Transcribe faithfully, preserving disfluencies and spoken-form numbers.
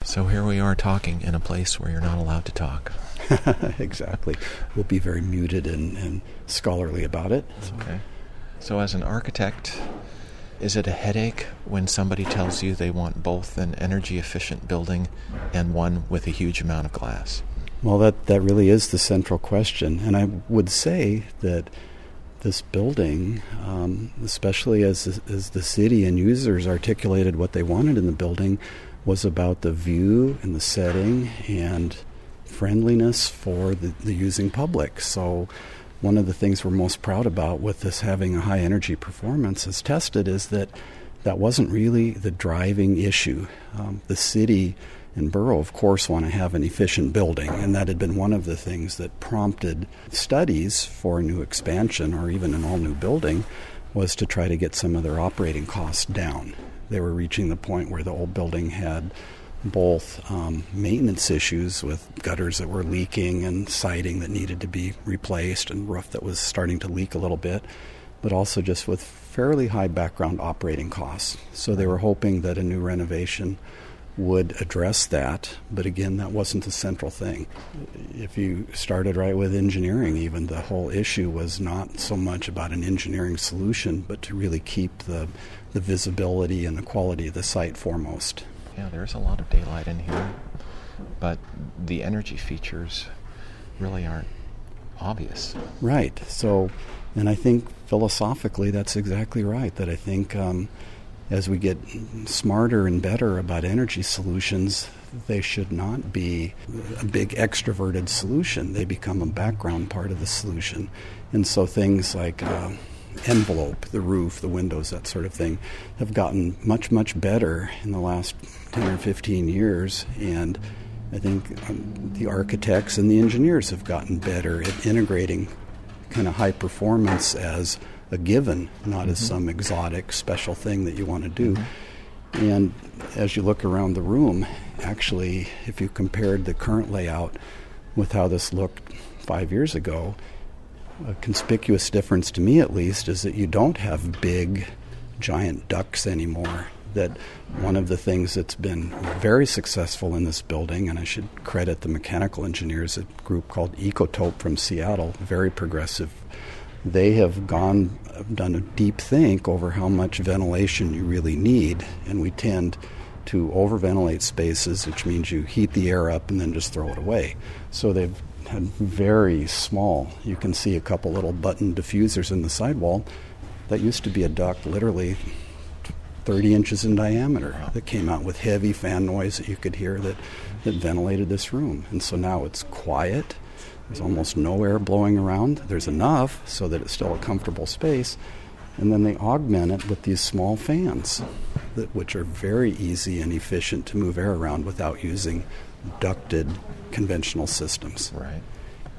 So here we are talking in a place where you're not allowed to talk. Exactly. We'll be very muted and, and scholarly about it. So. Okay. So as an architect, is it a headache when somebody tells you they want both an energy-efficient building and one with a huge amount of glass? Well, that, that really is the central question. And I would say that this building, um, especially as, as the city and users articulated what they wanted in the building, was about the view and the setting and friendliness for the, the using public. So one of the things we're most proud about with this having a high energy performance as tested is that that wasn't really the driving issue. Um, the city and borough, of course, want to have an efficient building, and that had been one of the things that prompted studies for a new expansion or even an all-new building, was to try to get some of their operating costs down. They were reaching the point where the old building had both um, maintenance issues with gutters that were leaking and siding that needed to be replaced and roof that was starting to leak a little bit, but also just with fairly high background operating costs. So they were hoping that a new renovation would address that, but again, that wasn't the central thing. If you started right with engineering, even the whole issue was not so much about an engineering solution, but to really keep the, the visibility and the quality of the site foremost. Yeah, there's a lot of daylight in here, but the energy features really aren't obvious. Right. So, and I think philosophically that's exactly right, that I think um, as we get smarter and better about energy solutions, they should not be a big extroverted solution. They become a background part of the solution. And so things like uh, envelope, the roof, the windows, that sort of thing, have gotten much, much better in the last ten or fifteen years. And I think um, the architects and the engineers have gotten better at integrating kind of high performance as a given, not mm-hmm. as some exotic special thing that you want to do. Mm-hmm. And as you look around the room, actually, if you compared the current layout with how this looked five years ago, a conspicuous difference to me at least is that you don't have big, giant ducts anymore. That one of the things that's been very successful in this building, and I should credit the mechanical engineers, a group called Ecotope from Seattle, very progressive. They have gone, done a deep think over how much ventilation you really need, and we tend to overventilate spaces, which means you heat the air up and then just throw it away. So they've had very small, you can see a couple little button diffusers in the sidewall. That used to be a duct literally thirty inches in diameter that came out with heavy fan noise that you could hear that, that ventilated this room. And so now it's quiet. There's almost no air blowing around. There's enough so that it's still a comfortable space. And then they augment it with these small fans, that, which are very easy and efficient to move air around without using ducted conventional systems. Right.